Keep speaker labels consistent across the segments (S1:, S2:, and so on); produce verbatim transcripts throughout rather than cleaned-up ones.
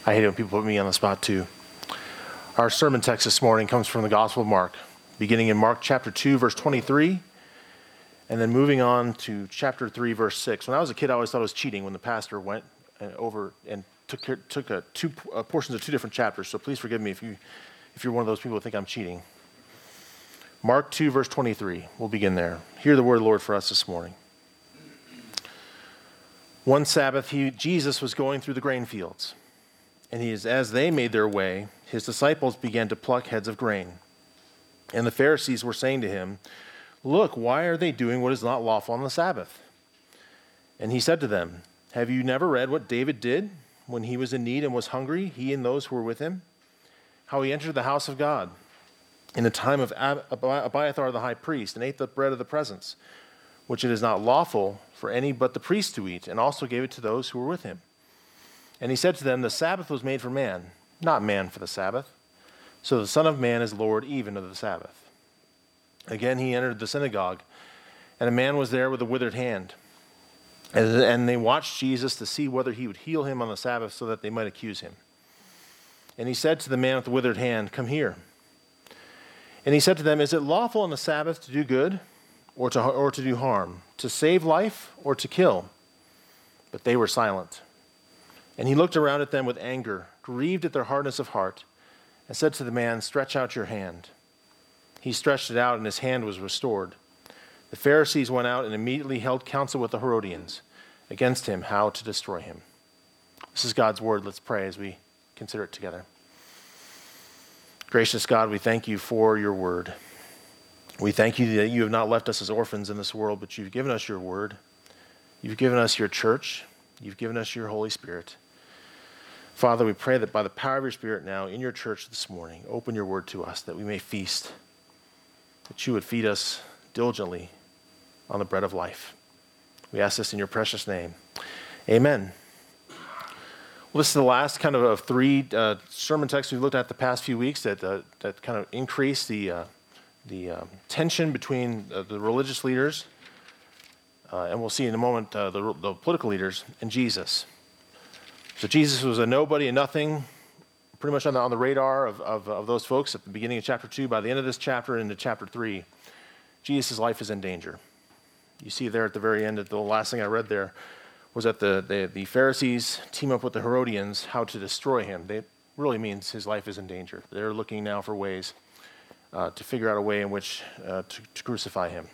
S1: I hate it when people put me on the spot too. Our sermon text this morning comes from the Gospel of Mark, beginning in Mark chapter two, verse twenty-three, and then moving on to chapter three, verse six. When I was a kid, I always thought it was cheating when the pastor went over and took took a two uh, portions of two different chapters. So please forgive me if you if you're one of those people who think I'm cheating. Mark two, verse twenty-three. We'll begin there. Hear the word of the Lord for us this morning. One Sabbath, he, Jesus was going through the grain fields. And he is, as they made their way, his disciples began to pluck heads of grain. And the Pharisees were saying to him, "Look, why are they doing what is not lawful on the Sabbath?" And he said to them, "Have you never read what David did when he was in need and was hungry, he and those who were with him? How he entered the house of God in the time of Ab- Abiathar the high priest and ate the bread of the presence, which it is not lawful for any but the priest to eat, and also gave it to those who were with him. And he said to them, the Sabbath was made for man, not man for the Sabbath. So the Son of Man is Lord even of the Sabbath." Again he entered the synagogue, and a man was there with a withered hand. And, and they watched Jesus to see whether he would heal him on the Sabbath so that they might accuse him. And he said to the man with the withered hand, "Come here." And he said to them, "Is it lawful on the Sabbath to do good or to, or to do harm, to save life or to kill?" But they were silent. And he looked around at them with anger, grieved at their hardness of heart, and said to the man, "Stretch out your hand." He stretched it out, and his hand was restored. The Pharisees went out and immediately held counsel with the Herodians against him, how to destroy him. This is God's word. Let's pray as we consider it together. Gracious God, we thank you for your word. We thank you that you have not left us as orphans in this world, but you've given us your word. You've given us your church. You've given us your Holy Spirit. Father, we pray that by the power of your Spirit now in your church this morning, open your word to us that we may feast, that you would feed us diligently on the bread of life. We ask this in your precious name. Amen. Well, this is the last kind of, of three uh, sermon texts we've looked at the past few weeks that uh, that kind of increase the uh, the um, tension between uh, the religious leaders, uh, and we'll see in a moment uh, the, the political leaders, and Jesus. So Jesus was a nobody, a nothing, pretty much on the, on the radar of, of, of those folks at the beginning of chapter two. By the end of this chapter into chapter three, Jesus' life is in danger. You see there at the very end, the last thing I read there was that the, the, the Pharisees team up with the Herodians how to destroy him. That really means his life is in danger. They're looking now for ways uh, to figure out a way in which uh, to, to crucify him.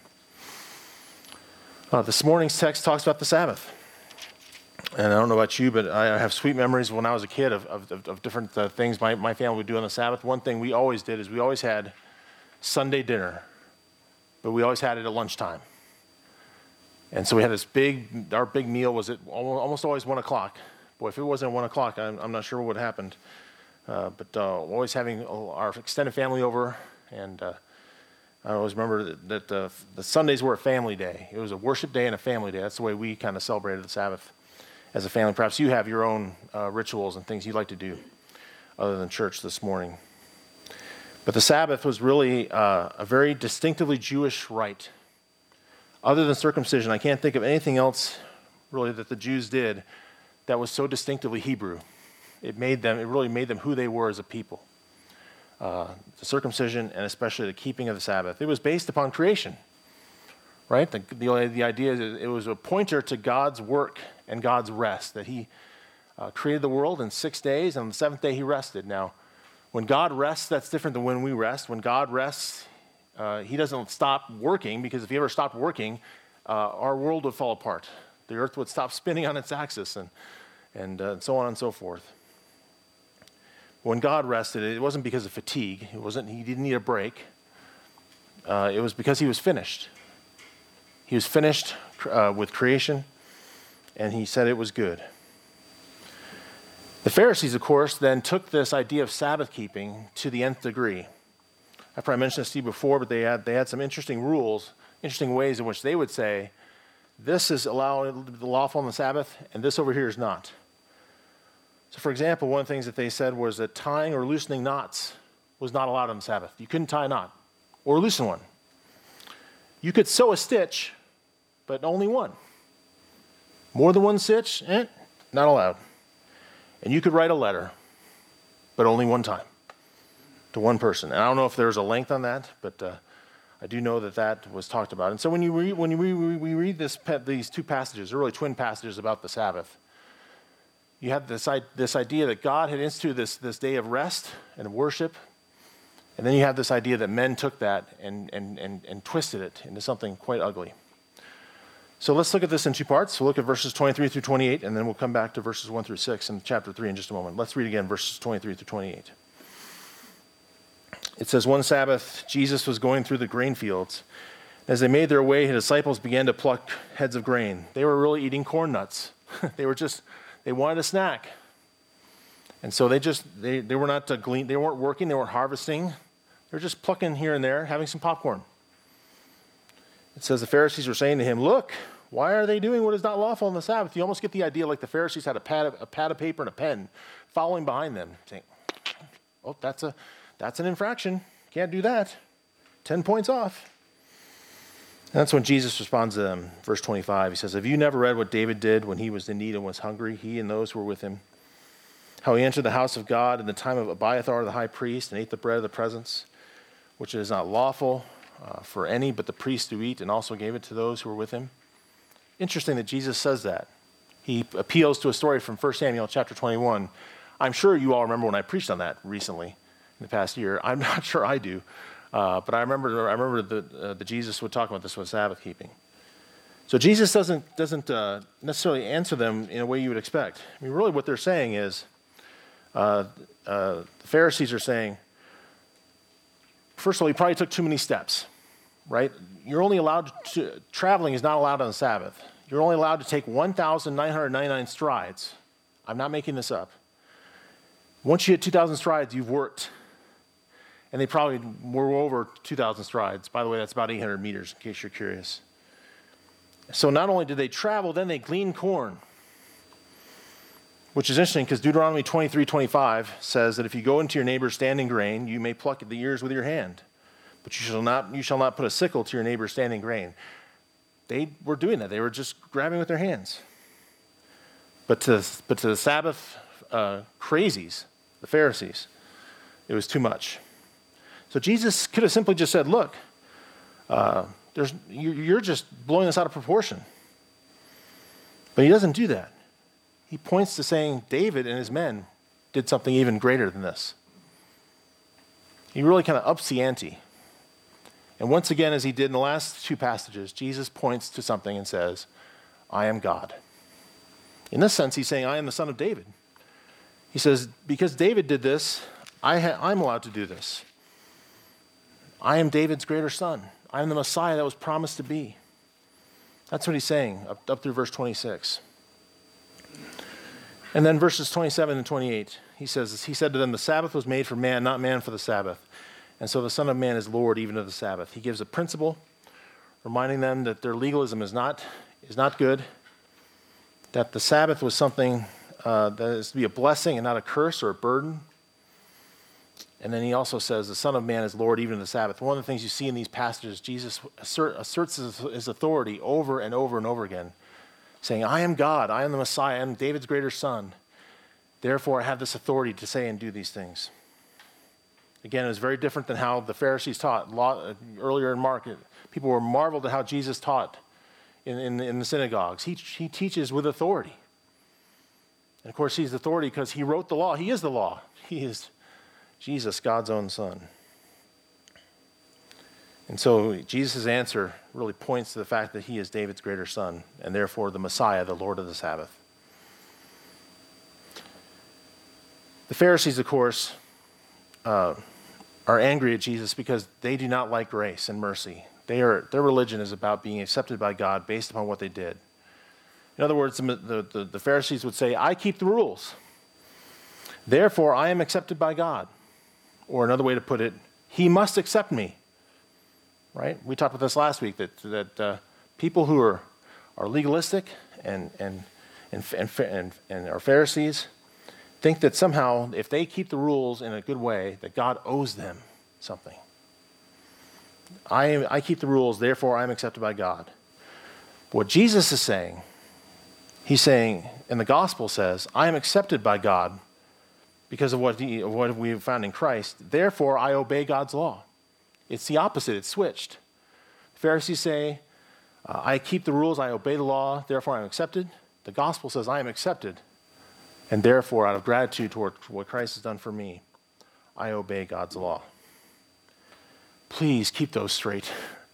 S1: Uh, this morning's text talks about the Sabbath. And I don't know about you, but I have sweet memories when I was a kid of, of, of different uh, things my, my family would do on the Sabbath. One thing we always did is we always had Sunday dinner, but we always had it at lunchtime. And so we had this big, our big meal was at almost always one o'clock. Boy, if it wasn't at one o'clock, I'm, I'm not sure what would have happened. Uh, but uh, always having our extended family over, and uh, I always remember that, that uh, the Sundays were a family day. It was a worship day and a family day. That's the way we kind of celebrated the Sabbath as a family. Perhaps you have your own uh, rituals and things you'd like to do other than church this morning. But the Sabbath was really uh, a very distinctively Jewish rite. Other than circumcision, I can't think of anything else really that the Jews did that was so distinctively Hebrew. It made them, it really made them who they were as a people. Uh, the circumcision and especially the keeping of the Sabbath. It was based upon creation, right? The, the, the idea is it was a pointer to God's work and God's rest, that he uh, created the world in six days, and on the seventh day he rested. Now, when God rests, that's different than when we rest. When God rests, uh, he doesn't stop working, because if he ever stopped working, uh, our world would fall apart. The earth would stop spinning on its axis, and, and uh, so on and so forth. When God rested, it wasn't because of fatigue. It wasn't, he didn't need a break. Uh, it was because he was finished. He was finished uh, with creation, and he said it was good. The Pharisees, of course, then took this idea of Sabbath keeping to the nth degree. I've probably mentioned this to you before, but they had they had some interesting rules, interesting ways in which they would say, this is allowed the lawful on the Sabbath, and this over here is not. So, for example, one of the things that they said was that tying or loosening knots was not allowed on the Sabbath. You couldn't tie a knot or loosen one. You could sew a stitch, but only one. More than one stitch, eh, not allowed. And you could write a letter, but only one time to one person. And I don't know if there's a length on that, but uh, I do know that that was talked about. And so when you read, when you read, we read this, these two passages, they're really twin passages about the Sabbath, you have this, this idea that God had instituted this, this day of rest and worship. And then you have this idea that men took that and, and, and, and twisted it into something quite ugly. So let's look at this in two parts. We'll look at verses twenty-three through twenty-eight, and then we'll come back to verses one through six in chapter three in just a moment. Let's read again verses twenty-three through twenty-eight. It says, one Sabbath, Jesus was going through the grain fields. As they made their way, his disciples began to pluck heads of grain. They were really eating corn nuts. They were just, they wanted a snack. And so they just, they, they were not uh, glean, they weren't working, they weren't harvesting. They're just plucking here and there, having some popcorn. It says the Pharisees were saying to him, look, why are they doing what is not lawful on the Sabbath? You almost get the idea like the Pharisees had a pad of, a pad of paper and a pen following behind them, saying, oh, that's, a, that's an infraction. Can't do that. Ten points off. And that's when Jesus responds to them. Verse twenty-five, he says, have you never read what David did when he was in need and was hungry, he and those who were with him? How he entered the house of God in the time of Abiathar the high priest and ate the bread of the presence, which is not lawful uh, for any but the priest to eat, and also gave it to those who were with him. Interesting that Jesus says that. He appeals to a story from First Samuel chapter twenty-one. I'm sure you all remember when I preached on that recently in the past year. I'm not sure I do, uh, but I remember I remember that uh, the Jesus would talk about this with Sabbath keeping. So Jesus doesn't, doesn't uh, necessarily answer them in a way you would expect. I mean, really what they're saying is, uh, uh, the Pharisees are saying, first of all, you probably took too many steps, right? You're only allowed to, traveling is not allowed on the Sabbath. You're only allowed to take one thousand nine hundred ninety-nine strides. I'm not making this up. Once you hit two thousand strides, you've worked. And they probably were over two thousand strides. By the way, that's about eight hundred meters, in case you're curious. So not only did they travel, then they gleaned corn, which is interesting because Deuteronomy twenty-three twenty-five says that if you go into your neighbor's standing grain, you may pluck the ears with your hand, but you shall not, you shall not put a sickle to your neighbor's standing grain. They were doing that. They were just grabbing with their hands. But to, but to the Sabbath uh, crazies, the Pharisees, it was too much. So Jesus could have simply just said, look, uh, there's, you're just blowing this out of proportion. But he doesn't do that. He points to saying David and his men did something even greater than this. He really kind of ups the ante. And once again, as he did in the last two passages, Jesus points to something and says, I am God. In this sense, he's saying, I am the son of David. He says, because David did this, I ha- I'm allowed to do this. I am David's greater son. I am the Messiah that was promised to be. That's what he's saying up, up through verse twenty-six. And then verses twenty-seven and twenty-eight, he says, he said to them, the Sabbath was made for man, not man for the Sabbath. And so the Son of Man is Lord even of the Sabbath. He gives a principle, reminding them that their legalism is not, is not good, that the Sabbath was something uh, that is to be a blessing and not a curse or a burden. And then he also says the Son of Man is Lord even of the Sabbath. One of the things you see in these passages, Jesus assert, asserts his, his authority over and over and over again, saying, I am God, I am the Messiah, I am David's greater son. Therefore, I have this authority to say and do these things. Again, it was very different than how the Pharisees taught. Law, earlier in Mark, people were marveled at how Jesus taught in, in, in the synagogues. He, he teaches with authority. And of course, he's authority because he wrote the law. He is the law. He is Jesus, God's own son. And so Jesus' answer really points to the fact that he is David's greater son, and therefore the Messiah, the Lord of the Sabbath. The Pharisees, of course, uh, are angry at Jesus because they do not like grace and mercy. They are, their religion is about being accepted by God based upon what they did. In other words, the, the, the Pharisees would say, I keep the rules. Therefore, I am accepted by God. Or another way to put it, he must accept me. Right? We talked about this last week, that, that uh, people who are, are legalistic and, and, and, and, and, and are Pharisees think that somehow if they keep the rules in a good way, that God owes them something. I, am, I keep the rules, therefore I am accepted by God. What Jesus is saying, He's saying, and the gospel says, I am accepted by God because of what, he, of what we have found in Christ. Therefore, I obey God's law. It's the opposite. It's switched. The Pharisees say, uh, I keep the rules, I obey the law, therefore I am accepted. The gospel says I am accepted, and therefore, out of gratitude toward what Christ has done for me, I obey God's law. Please keep those straight.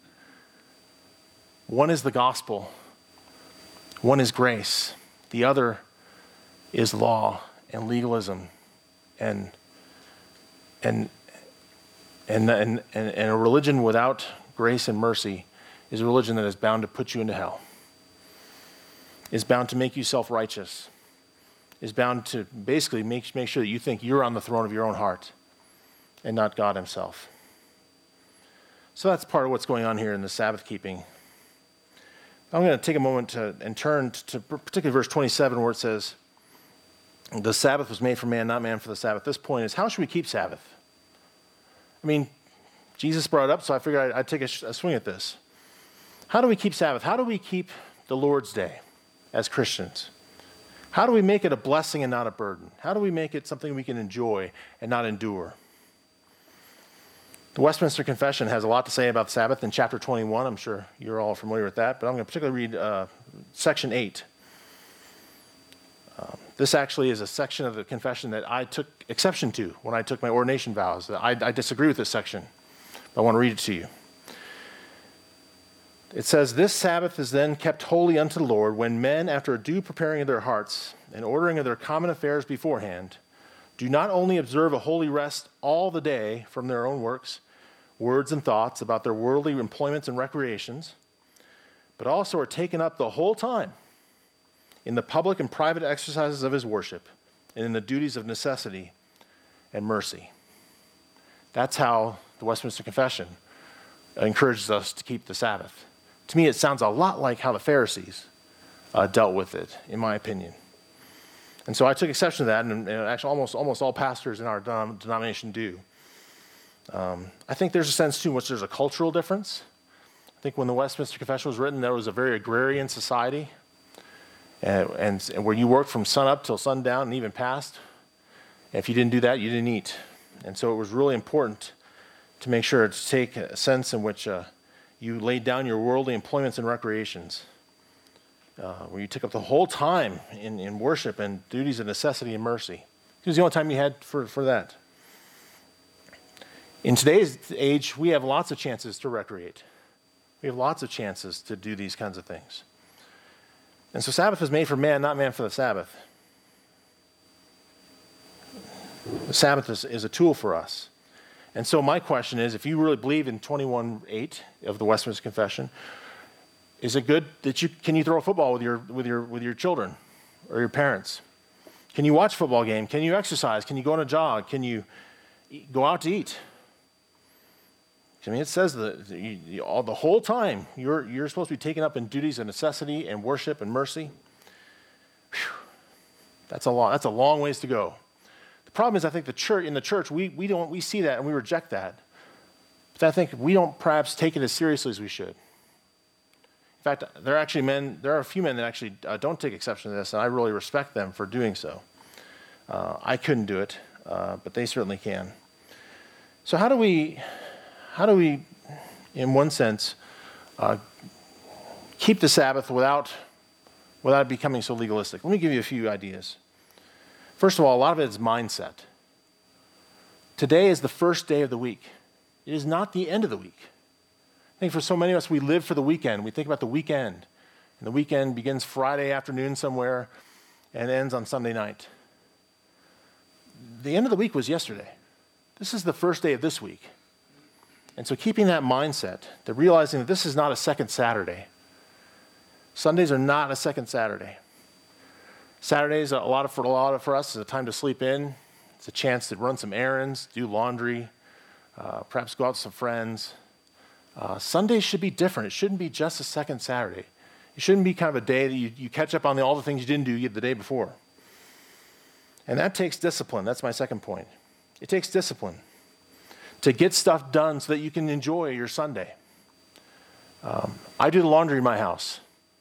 S1: One is the gospel. One is grace. The other is law and legalism and and and and, and, and a religion without grace and mercy is a religion that is bound to put you into hell. Is bound to make you self-righteous. Is bound to basically make, make sure that you think you're on the throne of your own heart and not God himself. So that's part of what's going on here in the Sabbath keeping. I'm going to take a moment to, and turn to particularly verse twenty-seven where it says, the Sabbath was made for man, not man for the Sabbath. This point is, how should we keep Sabbath? I mean, Jesus brought it up, so I figured I'd, I'd take a, a swing at this. How do we keep Sabbath? How do we keep the Lord's Day as Christians? How do we make it a blessing and not a burden? How do we make it something we can enjoy and not endure? The Westminster Confession has a lot to say about Sabbath in chapter twenty-one. I'm sure you're all familiar with that, but I'm going to particularly read uh, section eight. Um, this actually is a section of the confession that I took exception to when I took my ordination vows. I, I disagree with this section, but I want to read it to you. It says, this Sabbath is then kept holy unto the Lord when men, after a due preparing of their hearts and ordering of their common affairs beforehand, do not only observe a holy rest all the day from their own works, words and thoughts about their worldly employments and recreations, but also are taken up the whole time in the public and private exercises of his worship and in the duties of necessity and mercy. That's how the Westminster Confession encourages us to keep the Sabbath. To me, it sounds a lot like how the Pharisees uh, dealt with it, in my opinion. And so I took exception to that, and, and actually almost, almost all pastors in our denom- denomination do. Um, I think there's a sense, too, in which there's a cultural difference. I think when the Westminster Confession was written, there was a very agrarian society, and, and, and where you worked from sun up till sundown and even past. And if you didn't do that, you didn't eat. And so it was really important to make sure to take a sense in which uh, you laid down your worldly employments and recreations, uh, where you took up the whole time in, in worship and duties of necessity and mercy. It was the only time you had for, for that. In today's age, we have lots of chances to recreate. We have lots of chances to do these kinds of things. And so Sabbath was made for man, not man for the Sabbath. The Sabbath is, is a tool for us. And so my question is, if you really believe in twenty-one eight of the Westminster Confession, is it good that you, can you throw a football with your, with your, with your children or your parents? Can you watch a football game? Can you exercise? Can you go on a jog? Can you eat, go out to eat? I mean, it says that you, you, all, the whole time you're, you're supposed to be taken up in duties of necessity and worship and mercy. Whew. That's a long, that's a long ways to go. The problem is, I think the church in the church we we don't we see that and we reject that. But I think we don't perhaps take it as seriously as we should. In fact, there are actually men. There are a few men that actually uh, don't take exception to this, and I really respect them for doing so. Uh, I couldn't do it, uh, but they certainly can. So how do we? How do we, in one sense, uh, keep the Sabbath without, without becoming so legalistic? Let me give you a few ideas. First of all, a lot of it is mindset. Today is the first day of the week. It is not the end of the week. I think for so many of us, we live for the weekend. We think about the weekend. And the weekend begins Friday afternoon somewhere and ends on Sunday night. The end of the week was yesterday. This is the first day of this week. And so keeping that mindset, that realizing that this is not a second Saturday. Sundays are not a second Saturday. Saturdays, a lot of, for a lot of for us, is a time to sleep in. It's a chance to run some errands, do laundry, uh, perhaps go out with some friends. Uh, Sundays should be different. It shouldn't be just a second Saturday. It shouldn't be kind of a day that you, you catch up on the, all the things you didn't do the day before. And that takes discipline. That's my second point. It takes discipline to get stuff done so that you can enjoy your Sunday. Um, I do the laundry in my house.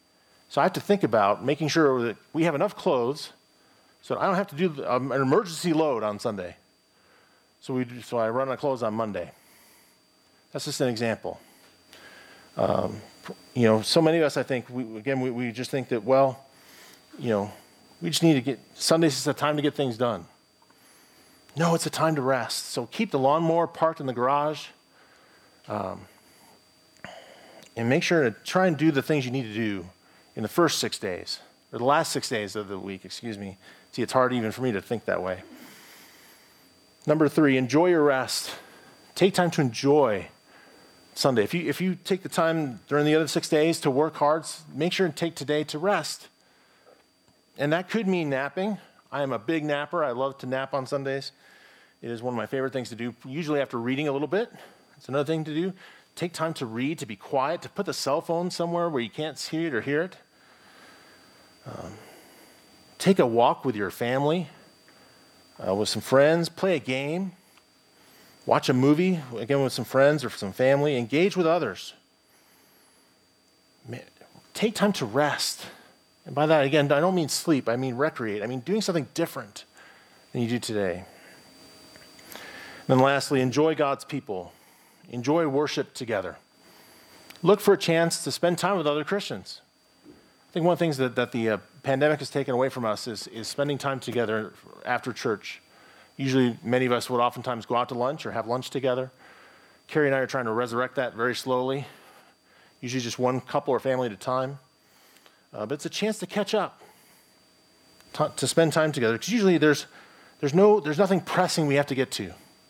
S1: So I have to think about making sure that we have enough clothes so I don't have to do um, an emergency load on Sunday. So we do, so I run out of clothes on Monday. That's just an example. Um, you know, so many of us, I think, we, again, we, we just think that, well, you know, we just need to get, Sundays is a time to get things done. No, it's a time to rest. So keep the lawnmower parked in the garage. Um, and make sure to try and do the things you need to do in the first six days, or the last six days of the week, excuse me. See, it's hard even for me to think that way. Number three, enjoy your rest. Take time to enjoy Sunday. If you, if you take the time during the other six days to work hard, make sure and take today to rest. And that could mean napping. I am a big napper. I love to nap on Sundays. It is one of my favorite things to do, usually after reading a little bit. It's another thing to do. Take time to read, to be quiet, to put the cell phone somewhere where you can't see it or hear it. Um, take a walk with your family, uh, with some friends, play a game, watch a movie, again with some friends or some family, engage with others. Man, take time to rest. And by that, again, I don't mean sleep, I mean recreate. I mean doing something different than you do today. And then lastly, enjoy God's people. Enjoy worship together. Look for a chance to spend time with other Christians. I think one of the things that, that the uh, pandemic has taken away from us is, is spending time together after church. Usually, many of us would oftentimes go out to lunch or have lunch together. Carrie and I are trying to resurrect that very slowly, usually just one couple or family at a time. Uh, but it's a chance to catch up, to, to spend time together. Because usually there's, there's, no, there's nothing pressing we have to get to.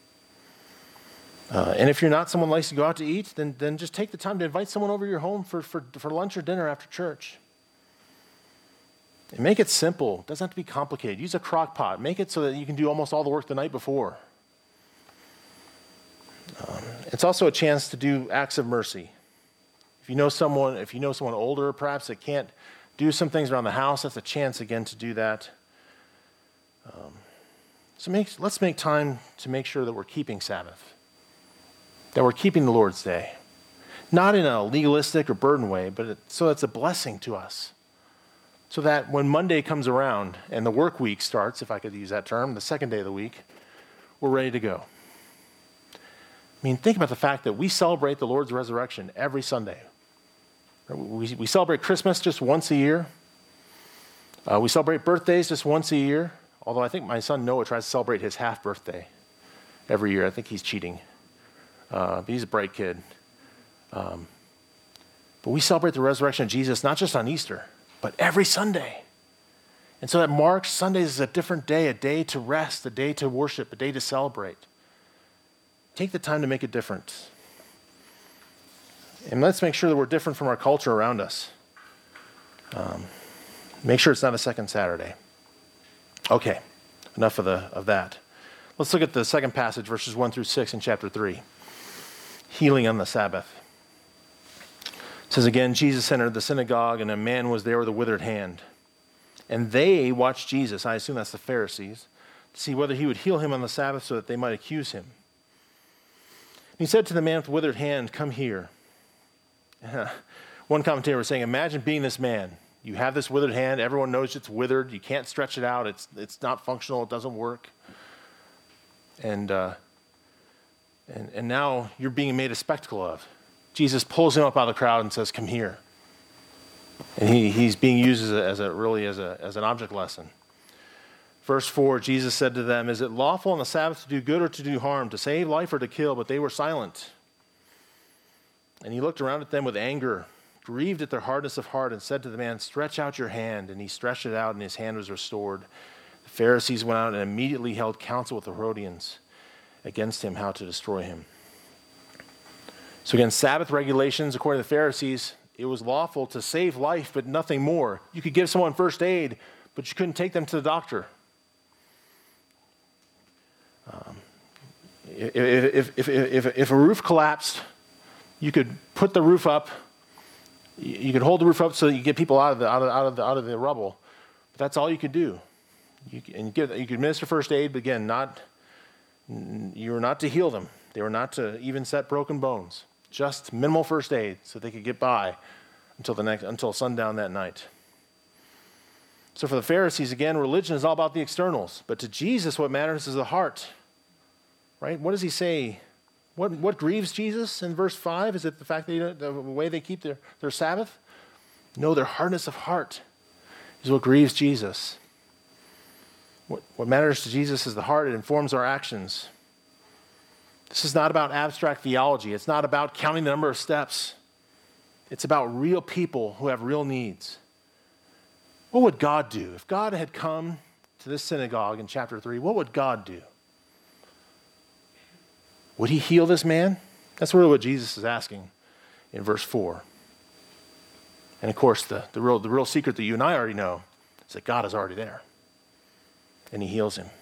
S1: Uh, and if you're not someone who likes to go out to eat, then, then just take the time to invite someone over your home for, for, for lunch or dinner after church. And make it simple. It doesn't have to be complicated. Use a crock pot. Make it so that you can do almost all the work the night before. Um, it's also a chance to do acts of mercy. If you know someone, if you know someone older, perhaps that can't do some things around the house, that's a chance again to do that. Um, so make, let's make time to make sure that we're keeping Sabbath, that we're keeping the Lord's Day, not in a legalistic or burden way, but it, so it's a blessing to us. So that when Monday comes around and the work week starts, if I could use that term, the second day of the week, we're ready to go. I mean, think about the fact that we celebrate the Lord's resurrection every Sunday. We, we celebrate Christmas just once a year. Uh, we celebrate birthdays just once a year, although I think my son Noah tries to celebrate his half birthday every year. I think he's cheating. Uh, but he's a bright kid. Um, but we celebrate the resurrection of Jesus not just on Easter, but every Sunday. And so that marks Sundays as a different day, a day to rest, a day to worship, a day to celebrate. Take the time to make a difference. And let's make sure that we're different from our culture around us. Um, make sure it's not a second Saturday. Okay, enough of, the, of that. Let's look at the second passage, verses one through six in chapter three. Healing on the Sabbath. It says again, Jesus entered the synagogue, and a man was there with a withered hand. And they watched Jesus, I assume that's the Pharisees, to see whether he would heal him on the Sabbath so that they might accuse him. And he said to the man with the withered hand, "Come here." Uh, one commentator was saying, imagine being this man. You have this withered hand. Everyone knows it's withered. You can't stretch it out. It's, it's not functional. It doesn't work. And, uh, and, and now you're being made a spectacle of. Jesus pulls him up out of the crowd and says, "Come here." And he, he's being used as a, as a really as, a, as an object lesson. Verse four, Jesus said to them, "Is it lawful on the Sabbath to do good or to do harm, to save life or to kill?" But they were silent. And he looked around at them with anger, grieved at their hardness of heart, and said to the man, "Stretch out your hand." And he stretched it out, and his hand was restored. The Pharisees went out and immediately held counsel with the Herodians against him, how to destroy him. So again, Sabbath regulations, according to the Pharisees, it was lawful to save life, but nothing more. You could give someone first aid, but you couldn't take them to the doctor. Um, if, if, if, if, if a roof collapsed, you could put the roof up, you could hold the roof up so that you get people out of the, out of, out of the, out of the rubble. But that's all you could do. You, and you, give, you could administer first aid, but again, not, you were not to heal them. They were not to even set broken bones. Just minimal first aid so they could get by until the next until sundown that night. So for the Pharisees, again, religion is all about the externals. But to Jesus, what matters is the heart. Right? What does he say? What, what grieves Jesus in verse five? Is it the fact that you the way they keep their, their Sabbath? No, their hardness of heart is what grieves Jesus. What, what matters to Jesus is the heart. It informs our actions. This is not about abstract theology. It's not about counting the number of steps. It's about real people who have real needs. What would God do? If God had come to this synagogue in chapter three, what would God do? Would he heal this man? That's really what Jesus is asking in verse four. And of course, the, the, real, the real secret that you and I already know is that God is already there. And he heals him.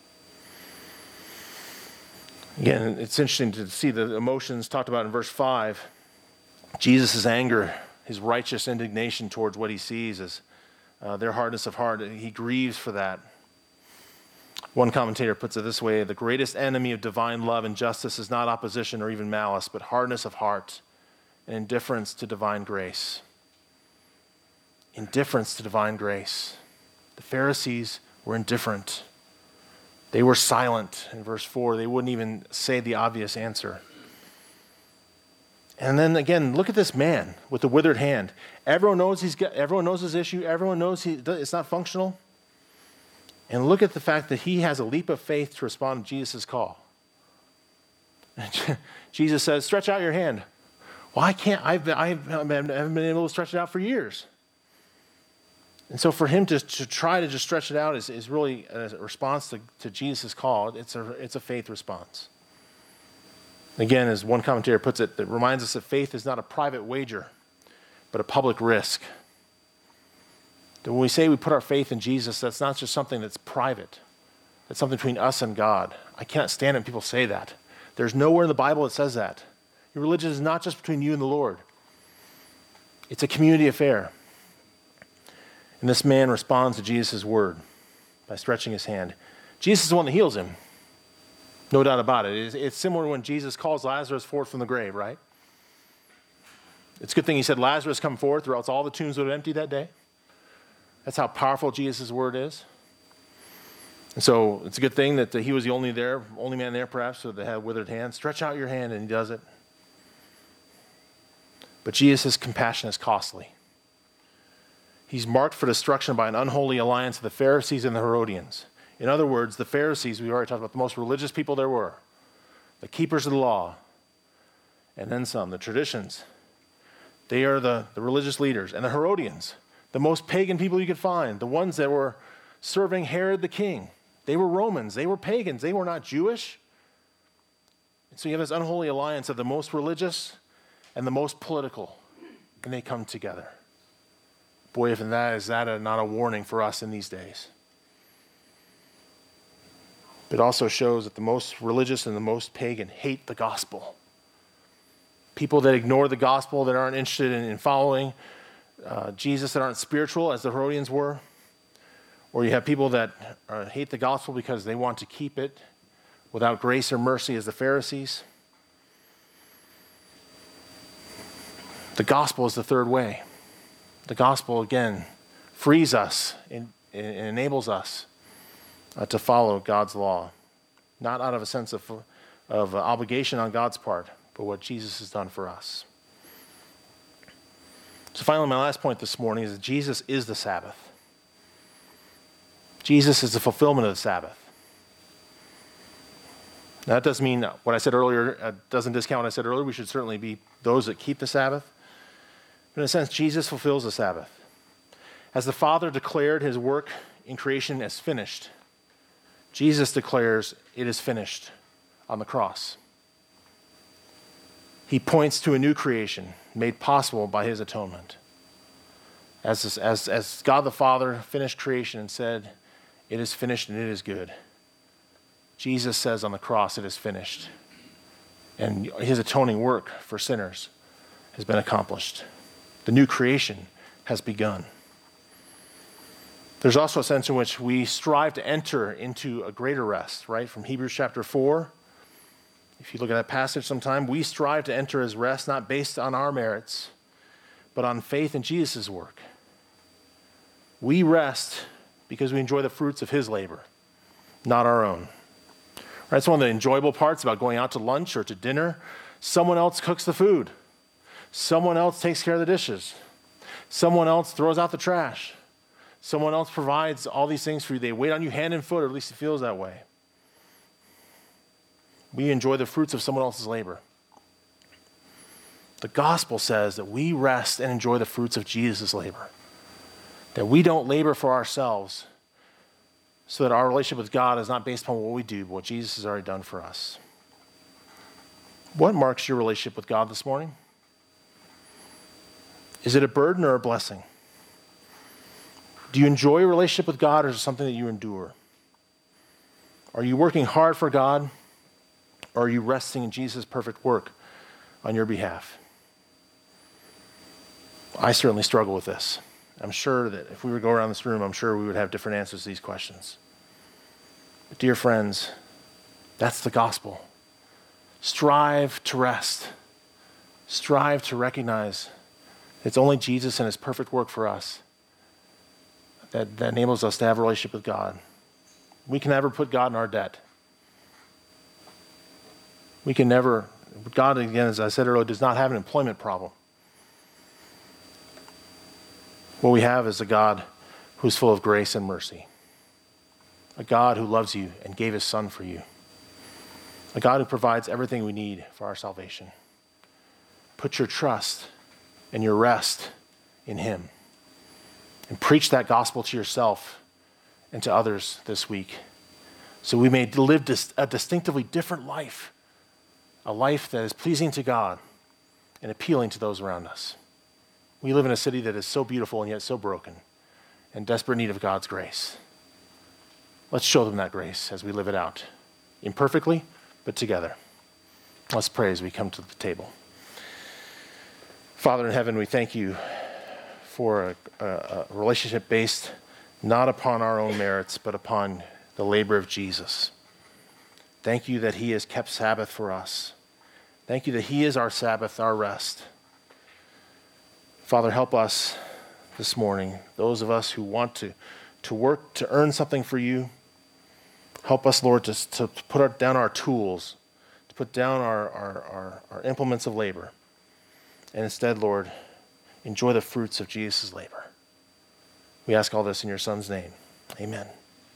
S1: Again, it's interesting to see the emotions talked about in verse five. Jesus' anger, his righteous indignation towards what he sees as uh, their hardness of heart. He grieves for that. One commentator puts it this way: the greatest enemy of divine love and justice is not opposition or even malice, but hardness of heart and indifference to divine grace. Indifference to divine grace. The Pharisees were indifferent. They were silent. In verse four, they wouldn't even say the obvious answer. And then again, look at this man with the withered hand. Everyone knows he's got, everyone knows his issue. Everyone knows he, it's not functional. And look at the fact that he has a leap of faith to respond to Jesus' call. Jesus says, stretch out your hand. Well, I can't, I've, I've, I haven't been able to stretch it out for years. And so for him to, to try to just stretch it out is, is really a response to, to Jesus' call. It's a, it's a faith response. Again, as one commentator puts it, it reminds us that faith is not a private wager, but a public risk. That when we say we put our faith in Jesus, that's not just something that's private. That's something between us and God. I cannot stand it when people say that. There's nowhere in the Bible that says that. Your religion is not just between you and the Lord. It's a community affair. And this man responds to Jesus' word by stretching his hand. Jesus is the one that heals him. No doubt about it. It's, it's similar to when Jesus calls Lazarus forth from the grave, right? It's a good thing he said, Lazarus, come forth, or else all the tombs would have emptied that day. That's how powerful Jesus' word is. And so it's a good thing that he was the only there, only man there perhaps, so they had withered hands. Stretch out your hand, and he does it. But Jesus' compassion is costly. He's marked for destruction by an unholy alliance of the Pharisees and the Herodians. In other words, the Pharisees, we already talked about the most religious people there were, the keepers of the law, and then some, the traditions. They are the, the religious leaders. And the Herodians, the most pagan people you could find, the ones that were serving Herod the king. They were Romans. They were pagans. They were not Jewish. And so you have this unholy alliance of the most religious and the most political, and they come together. Boy, if that is that a, not a warning for us in these days. It also shows that the most religious and the most pagan hate the gospel. People that ignore the gospel, that aren't interested in, in following uh, Jesus, that aren't spiritual as the Herodians were. Or you have people that uh, hate the gospel because they want to keep it without grace or mercy as the Pharisees. The gospel is the third way. The gospel, again, frees us and, and enables us uh, to follow God's law, not out of a sense of, of uh, obligation on God's part, but what Jesus has done for us. So finally, my last point this morning is that Jesus is the Sabbath. Jesus is the fulfillment of the Sabbath. Now, that doesn't mean what I said earlier, uh, doesn't discount what I said earlier. We should certainly be those that keep the Sabbath. But in a sense, Jesus fulfills the Sabbath. As the Father declared his work in creation as finished, Jesus declares it is finished on the cross. He points to a new creation made possible by his atonement. As, as, as God the Father finished creation and said, it is finished and it is good, Jesus says on the cross, it is finished. And his atoning work for sinners has been accomplished. The new creation has begun. There's also a sense in which we strive to enter into a greater rest, right? From Hebrews chapter four. If you look at that passage sometime, we strive to enter his rest not based on our merits, but on faith in Jesus' work. We rest because we enjoy the fruits of his labor, not our own. Right? That's one of the enjoyable parts about going out to lunch or to dinner. Someone else cooks the food. Someone else takes care of the dishes. Someone else throws out the trash. Someone else provides all these things for you. They wait on you hand and foot, or at least it feels that way. We enjoy the fruits of someone else's labor. The gospel says that we rest and enjoy the fruits of Jesus' labor. That we don't labor for ourselves, so that our relationship with God is not based upon what we do, but what Jesus has already done for us. What marks your relationship with God this morning? Is it a burden or a blessing? Do you enjoy a relationship with God, or is it something that you endure? Are you working hard for God, or are you resting in Jesus' perfect work on your behalf? I certainly struggle with this. I'm sure that if we were to go around this room, I'm sure we would have different answers to these questions. But dear friends, that's the gospel. Strive to rest. Strive to recognize it's only Jesus and his perfect work for us that, that enables us to have a relationship with God. We can never put God in our debt. We can never, God, again, as I said earlier, does not have an employment problem. What we have is a God who's full of grace and mercy. A God who loves you and gave his son for you. A God who provides everything we need for our salvation. Put your trust and your rest in him. And preach that gospel to yourself and to others this week, so we may live a distinctively different life, a life that is pleasing to God and appealing to those around us. We live in a city that is so beautiful and yet so broken, in desperate need of God's grace. Let's show them that grace as we live it out, imperfectly, but together. Let's pray as we come to the table. Father in heaven, we thank you for a, a, a relationship based not upon our own merits, but upon the labor of Jesus. Thank you that he has kept Sabbath for us. Thank you that he is our Sabbath, our rest. Father, help us this morning, those of us who want to, to work to earn something for you. Help us, Lord, to, to put our, down our tools, to put down our, our, our, our implements of labor, and instead, Lord, enjoy the fruits of Jesus' labor. We ask all this in your Son's name. Amen.